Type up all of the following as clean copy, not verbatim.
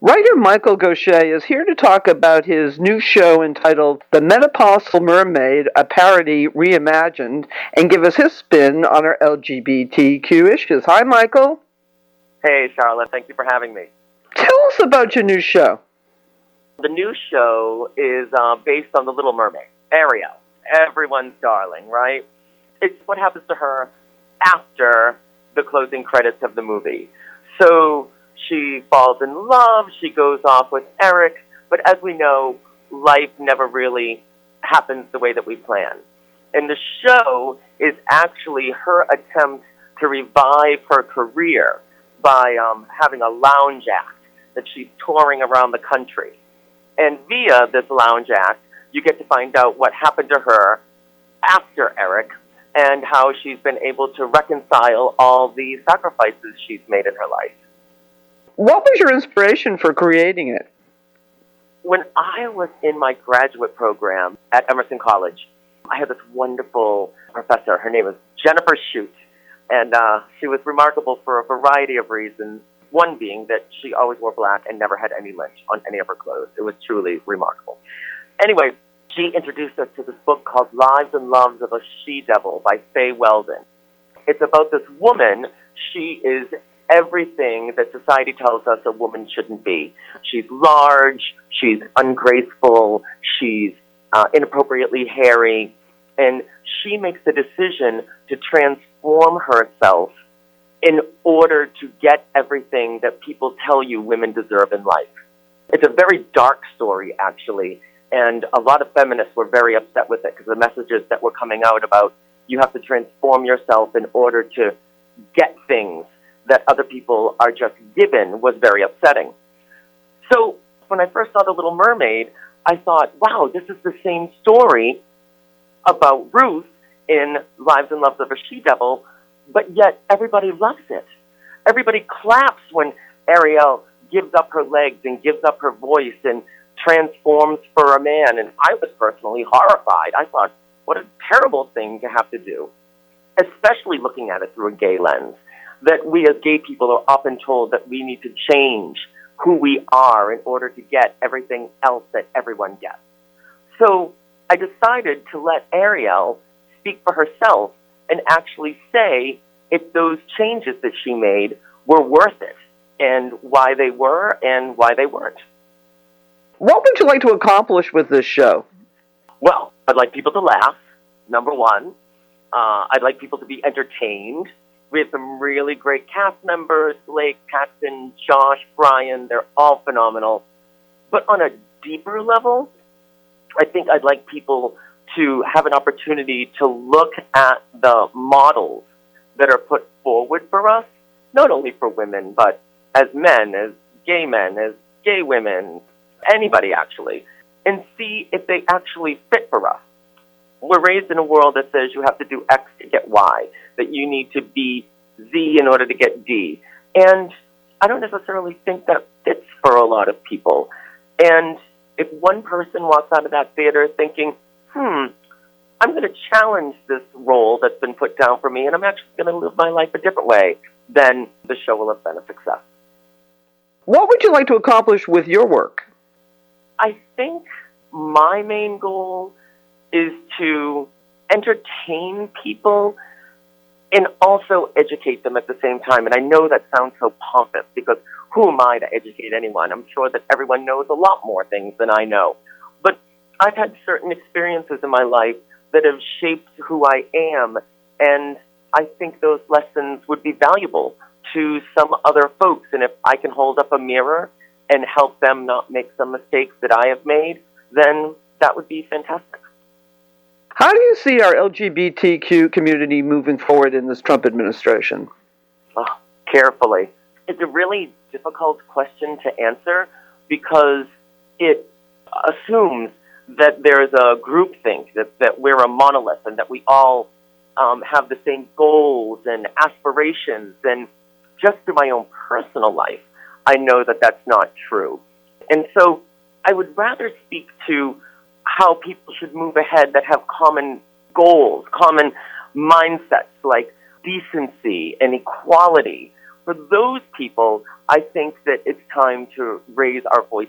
Writer Michael Gaucher is here to talk about his new show entitled The Menopausal Mermaid, a Parody Reimagined, and give us his spin on our LGBTQ issues. Hi, Michael. Hey, Charlotte. Thank you for having me. Tell us about your new show. The new show is based on The Little Mermaid, Ariel, everyone's darling, right? It's what happens to her after the closing credits of the movie. So she falls in love, she goes off with Eric, but as we know, life never really happens the way that we plan. And the show is actually her attempt to revive her career by having a lounge act that she's touring around the country. And via this lounge act, you get to find out what happened to her after Eric and how she's been able to reconcile all the sacrifices she's made in her life. What was your inspiration for creating it? When I was in my graduate program at Emerson College, I had this wonderful professor. Her name was Jennifer Shute, and she was remarkable for a variety of reasons, one being that she always wore black and never had any lint on any of her clothes. It was truly remarkable. Anyway, she introduced us to this book called Lives and Loves of a She-Devil by Faye Weldon. It's about this woman. She is everything that society tells us a woman shouldn't be. She's large, she's ungraceful, she's inappropriately hairy, and she makes the decision to transform herself in order to get everything that people tell you women deserve in life. It's a very dark story, actually, and a lot of feminists were very upset with it because the messages that were coming out about you have to transform yourself in order to get things that other people are just given was very upsetting. So when I first saw The Little Mermaid, I thought, wow, this is the same story about Ruth in Lives and Loves of a She-Devil, but yet everybody loves it. Everybody claps when Ariel gives up her legs and gives up her voice and transforms for a man. And I was personally horrified. I thought, what a terrible thing to have to do, especially looking at it through a gay lens. That we as gay people are often told that we need to change who we are in order to get everything else that everyone gets. So I decided to let Ariel speak for herself and actually say if those changes that she made were worth it and why they were and why they weren't. What would you like to accomplish with this show? Well, I'd like people to laugh, number one. I'd like people to be entertained. We have some really great cast members, Blake, Paxton, Josh, Brian. They're all phenomenal. But on a deeper level, I think I'd like people to have an opportunity to look at the models that are put forward for us, not only for women, but as men, as gay women, anybody actually, and see if they actually fit for us. We're raised in a world that says you have to do X to get Y, that you need to be Z in order to get D. And I don't necessarily think that fits for a lot of people. And if one person walks out of that theater thinking, I'm going to challenge this role that's been put down for me, and I'm actually going to live my life a different way, then the show will have been a success. What would you like to accomplish with your work? I think my main goal is to entertain people and also educate them at the same time. And I know that sounds so pompous because who am I to educate anyone? I'm sure that everyone knows a lot more things than I know. But I've had certain experiences in my life that have shaped who I am, and I think those lessons would be valuable to some other folks. And if I can hold up a mirror and help them not make some mistakes that I have made, then that would be fantastic. How do you see our LGBTQ community moving forward in this Trump administration? Oh, carefully. It's a really difficult question to answer because it assumes that there's a groupthink, that we're a monolith and that we all have the same goals and aspirations. And just through my own personal life, I know that that's not true. And so I would rather speak to how people should move ahead that have common goals, common mindsets like decency and equality, for those people, I think that it's time to raise our voices.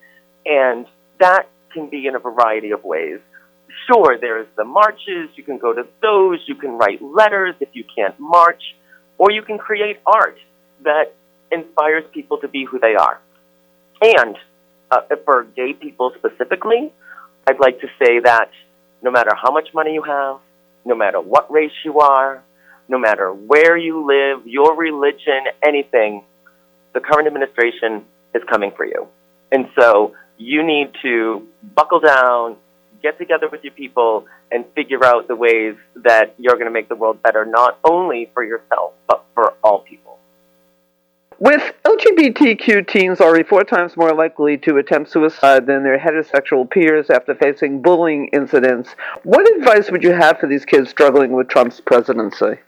And that can be in a variety of ways. Sure, there's the marches. You can go to those. You can write letters if you can't march. Or you can create art that inspires people to be who they are. And for gay people specifically, I'd like to say that no matter how much money you have, no matter what race you are, no matter where you live, your religion, anything, the current administration is coming for you. And so you need to buckle down, get together with your people, and figure out the ways that you're going to make the world better, not only for yourself, but for all people. With LGBTQ teens already 4 times more likely to attempt suicide than their heterosexual peers after facing bullying incidents, what advice would you have for these kids struggling with Trump's presidency?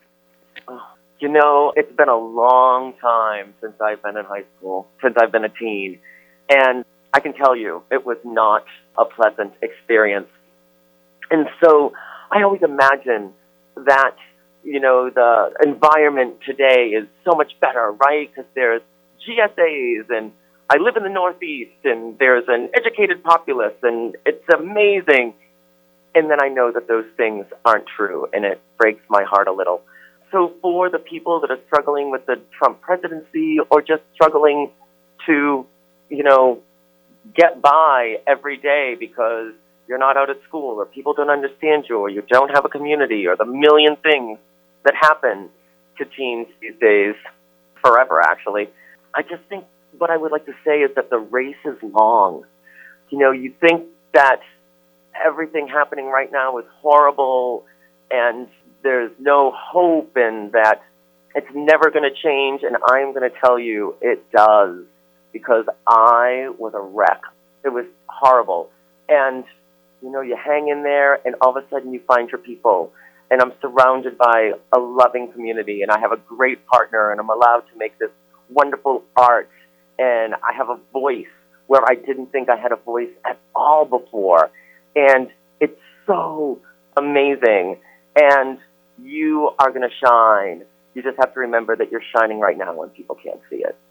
You know, it's been a long time since I've been in high school, since I've been a teen. And I can tell you, it was not a pleasant experience. And so I always imagine that, you know, the environment today is so much better, right? Because there's GSAs, and I live in the Northeast, and there's an educated populace, and it's amazing. And then I know that those things aren't true, and it breaks my heart a little. So for the people that are struggling with the Trump presidency or just struggling to, you know, get by every day because you're not out at school or people don't understand you or you don't have a community or the million things that happen to teens these days, forever actually, I just think what I would like to say is that the race is long. You know, you think that everything happening right now is horrible and there's no hope and that it's never going to change, and I'm going to tell you it does, because I was a wreck. It was horrible. And, you know, you hang in there, and all of a sudden you find your people. And I'm surrounded by a loving community, and I have a great partner, and I'm allowed to make this wonderful art, and I have a voice where I didn't think I had a voice at all before. And it's so amazing. And you are going to shine. You just have to remember that you're shining right now when people can't see it.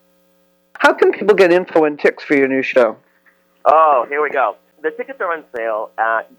How can people get info and tickets for your new show? Oh, here we go. The tickets are on sale at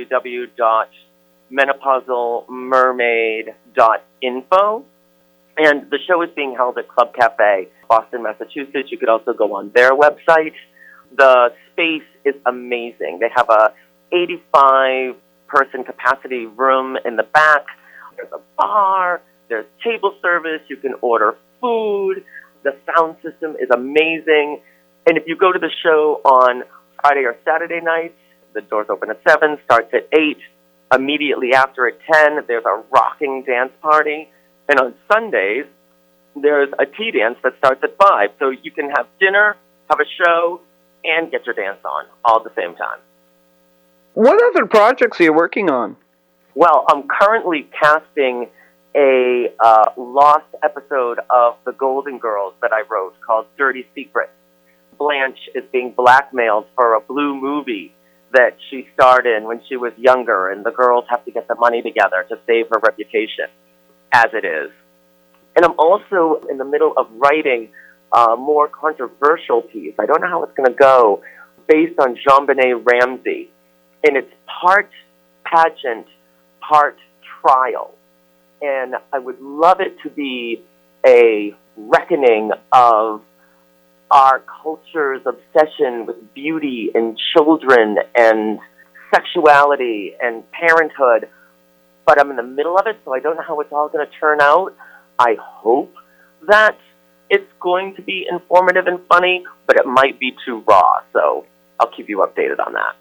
www.menopausalmermaid.info. And the show is being held at Club Cafe, Boston, Massachusetts. You could also go on their website. The space is amazing. They have a 85-person capacity room in the back. There's a bar. There's table service. You can order food. The sound system is amazing. And if you go to the show on Friday or Saturday nights, the doors open at 7, starts at 8. Immediately after at 10, there's a rocking dance party. And on Sundays, there's a tea dance that starts at 5. So you can have dinner, have a show, and get your dance on all at the same time. What other projects are you working on? Well, I'm currently casting a lost episode of The Golden Girls that I wrote called Dirty Secrets. Blanche is being blackmailed for a blue movie that she starred in when she was younger, and the girls have to get the money together to save her reputation, as it is. And I'm also in the middle of writing a more controversial piece. I don't know how it's going to go, based on JonBenet Ramsey. And it's part pageant, part trial. And I would love it to be a reckoning of our culture's obsession with beauty and children and sexuality and parenthood. But I'm in the middle of it, so I don't know how it's all going to turn out. I hope that it's going to be informative and funny, but it might be too raw, so I'll keep you updated on that.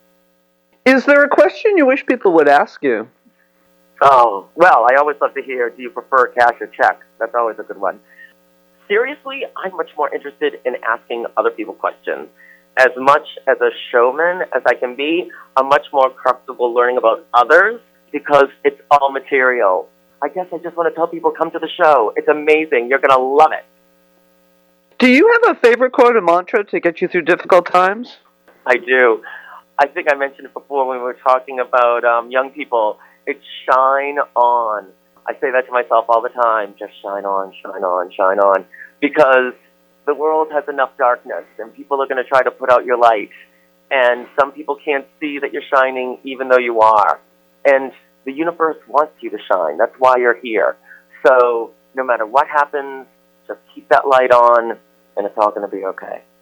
Is there a question you wish people would ask you? Oh, well, I always love to hear, do you prefer cash or check? That's always a good one. Seriously, I'm much more interested in asking other people questions. As much as a showman as I can be, I'm much more comfortable learning about others because it's all material. I guess I just want to tell people, come to the show. It's amazing. You're going to love it. Do you have a favorite quote or mantra to get you through difficult times? I do. I think I mentioned it before when we were talking about young people. It's shine on. I say that to myself all the time, just shine on, shine on, shine on, because the world has enough darkness, and people are going to try to put out your light, and some people can't see that you're shining even though you are, and the universe wants you to shine. That's why you're here. So no matter what happens, just keep that light on, and it's all going to be okay.